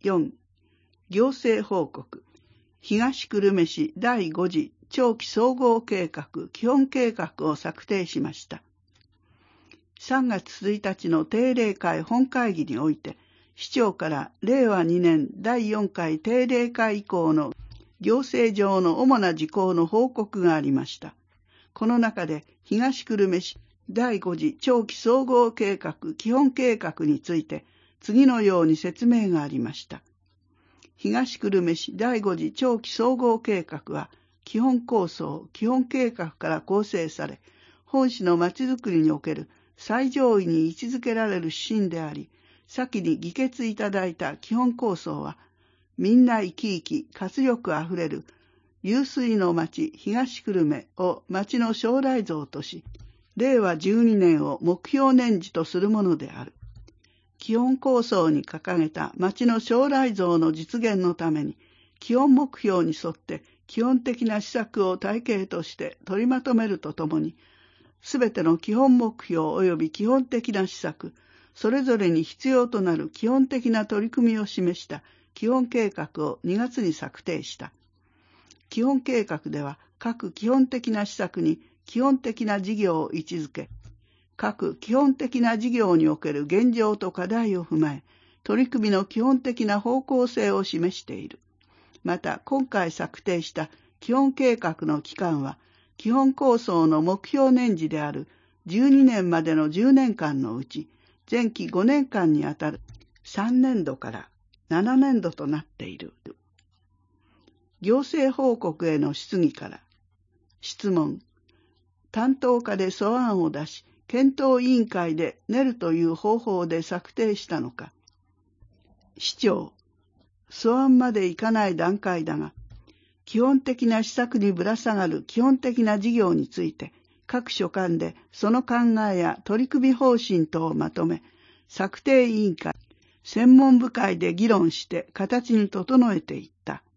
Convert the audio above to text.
4、行政報告。東久留米市第5次長期総合計画基本計画を策定しました。3月1日の定例会本会議において、市長から令和2年第4回定例会以降の行政上の主な事項の報告がありました。この中で東久留米市第5次長期総合計画基本計画について次のように説明がありました。東久留米市第5次長期総合計画は基本構想、基本計画から構成され、本市のまちづくりにおける最上位に位置づけられる指針であり、先に議決いただいた基本構想は、みんな生き生き、活力あふれる、湧水の町東久留米を町の将来像とし、令和12年を目標年次とするものである。基本構想に掲げた町の将来像の実現のために、基本目標に沿って基本的な施策を体系として取りまとめるとともに、すべての基本目標及び基本的な施策、それぞれに必要となる基本的な取り組みを示した基本計画を2月に策定した。基本計画では各基本的な施策に基本的な事業を位置づけ、各基本的な事業における現状と課題を踏まえ、取り組みの基本的な方向性を示している。また、今回策定した基本計画の期間は、基本構想の目標年次である12年までの10年間のうち、前期5年間にあたる3年度から7年度となっている。行政報告への質疑から、質問。担当課で素案を出し、検討委員会で練るという方法で策定したのか。市長。素案までいかない段階だが、基本的な施策にぶら下がる基本的な事業について、各所管でその考えや取り組み方針等をまとめ、策定委員会、専門部会で議論して形に整えていった。